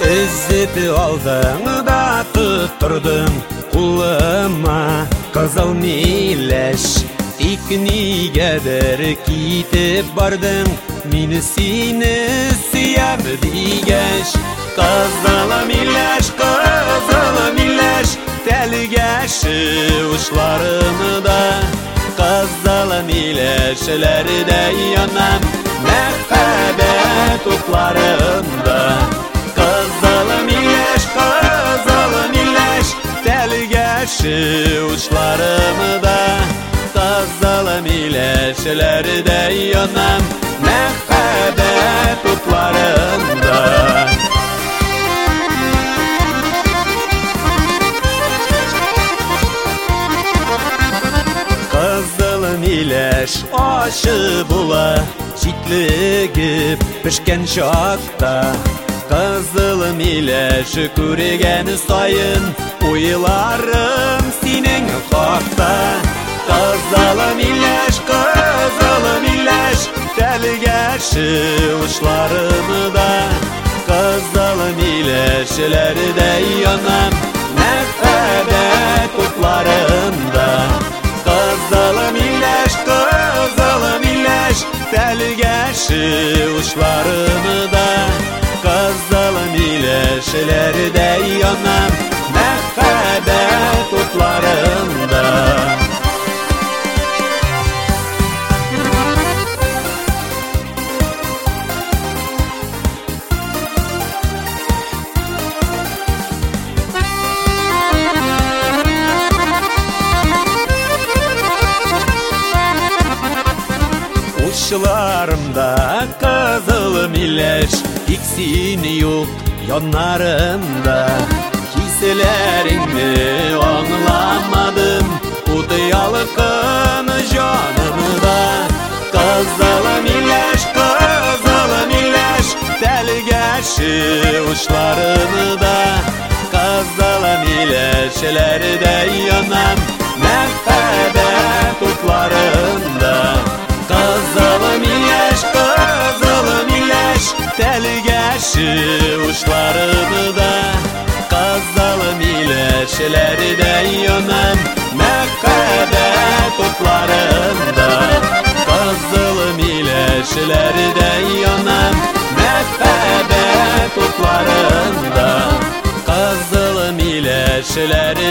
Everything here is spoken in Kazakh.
Іззеті алдың да тұттырдың құлыма қызыл миләш. Тик нигәдер китеп бардың, мине сине сөям дигәч. Қызыл миләш, тәлгәші учларымда. Қызыл миләшләрдә янам, мәхәббәт утларында. Қызыл миләш, тәлгәші учларымда. Қызыл миләшләрдә янам, мәхәббәт утларында. Қызыл миләш ашы була, җитлегеп пешкән чакта. Қызыл миләш күргән сайын, уйларым синең хакта. Қызыл миләш, тәлгәші учларымда. Қызыл миләшләрдә янам, мәхәббәт утларында. Қызыл миләш, тәлгәші учларымда. Қызыл миләшләрдә янам, мәхәббәт утларында. Учларымда қызыл миләш, тик син юк яннарымда. Хисләреңне аңламадым, уты ялкын җанымда. Қызыл миләш, тәлгәші учларымда. Қызыл миләшләрдә янам, мәхәббәт утларында. Қызыл миләш, тәлгәші учларымда. Қызыл миләшләрдә янам, мәхәббәт утларында. Қызыл миләшләрдә янам, мәхәббәт утларында. Қызыл миләшләрдә